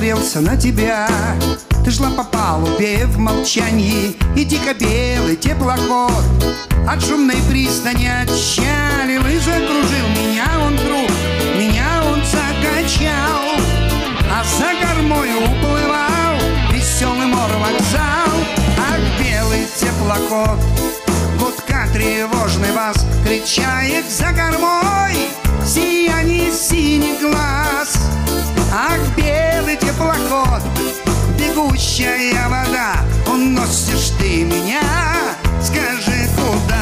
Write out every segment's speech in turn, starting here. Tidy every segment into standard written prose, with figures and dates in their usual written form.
засмотрелся на тебя. Ты шла по палубе в молчании, и дико-белый теплоход от шумной пристани отчалил и закружил меня он вдруг, меня он закачал, а за кормою уплывал веселый мор-вокзал. Ах, белый теплоход, гудка тревожный вас кричает за кормой сияние синих глаз. Ах, белый теплоход, бегущая вода, уносишь ты меня, скажи куда?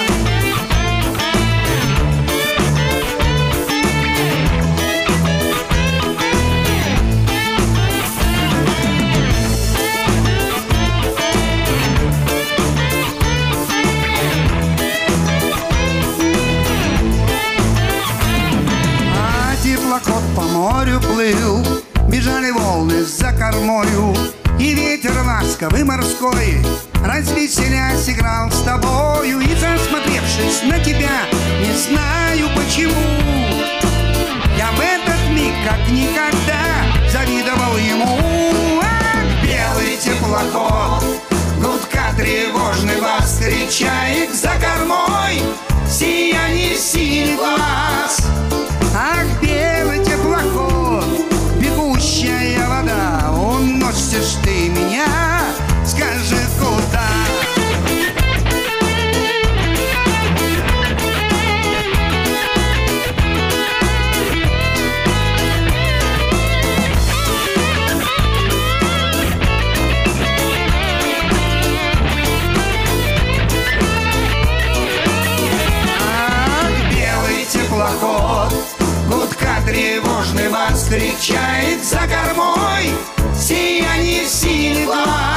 Теплоход по морю плыл, бежали волны за кормою, и ветер ласковый морской, развеселясь, играл с тобою. И засмотревшись на тебя, не знаю почему, я в этот миг как никогда завидовал ему. Ах, белый теплоход, гудка тревожный вас встречает за кормой сияние синих глаз. Ах, белый теплоход, бегущая вода, уносишь ты меня, скажи куда? Ах, белый теплоход, гудка тревожный вас встречает за кормой сияние синих глаз.